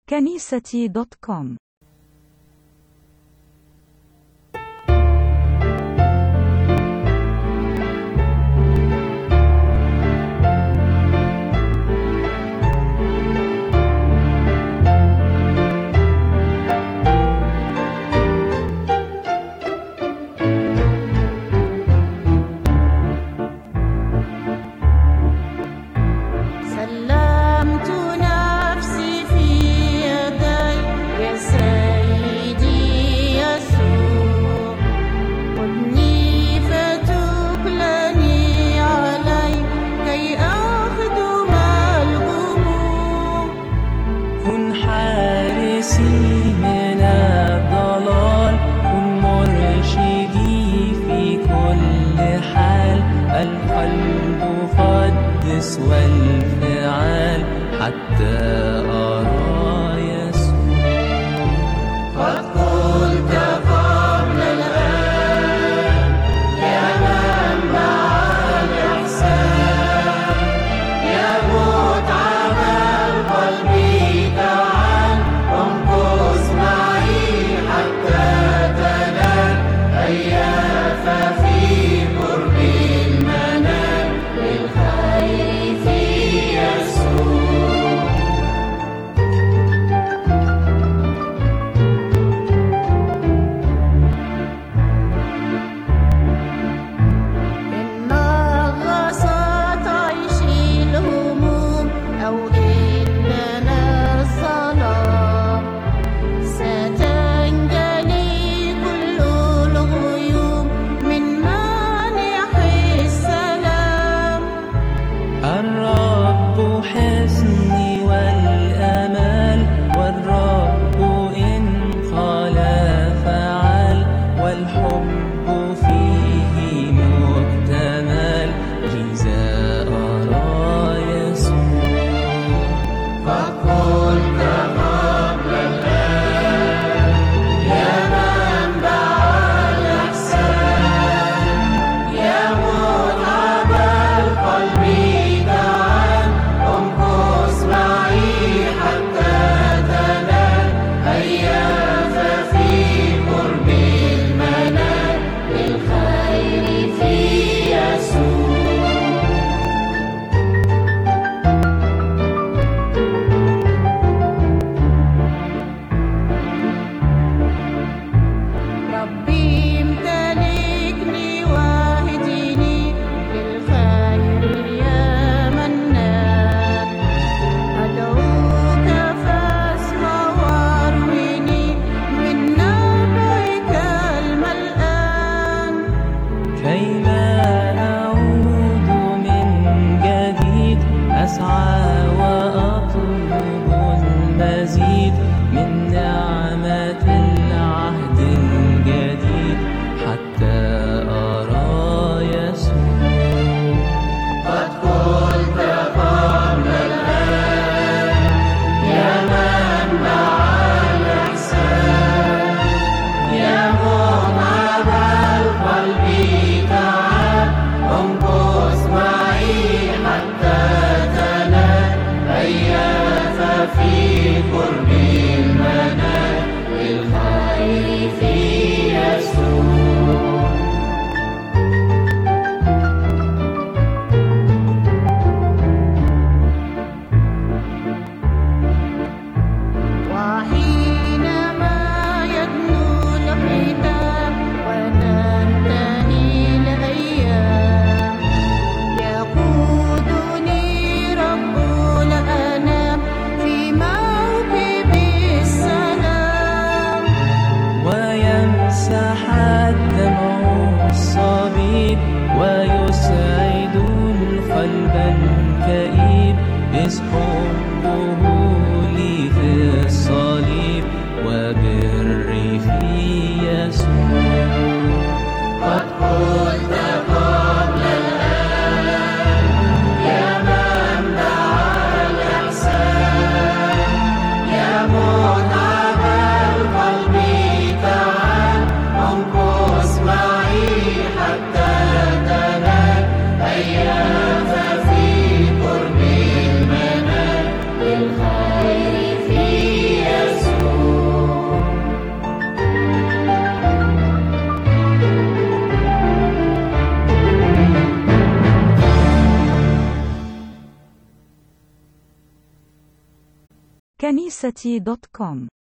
كنيستي.com. والفعال حتى أرى يسوع. قد قلت قبل الآن يا منبع الإحسان، يا متعب القلب تعال وامكث معي حتى تنال أياف في قرب المنال للخير في يسوع. إن غصت عيشي الهموم أو إننا الظلام، ستنجلي كل الغيوم من مانح السلام. الرب حصني والأمال، والرب إن قال فعل، والحب فيه مكتمل لذا أرى يسوع. فقلت قبل الآن يا منبع الإحسان، يا متعب القلب تعال وامكث معي حتى تنال أياف في قرب المنال للخير في يسوع. ربي امتلكني واهدني للخير يا منان، أدعوك فاسمع وارويني من نبعك الملآن. كيما أعود من جديد أسعى وأطلب المزيد من نعمة العهد الجديد حتى أرى يسوع. قد قلت قبل الآن يا منبع الإحسان، يا متعب القلب تعال وامكث معي حتى تنال أياف في قرب المنال كنيستي.com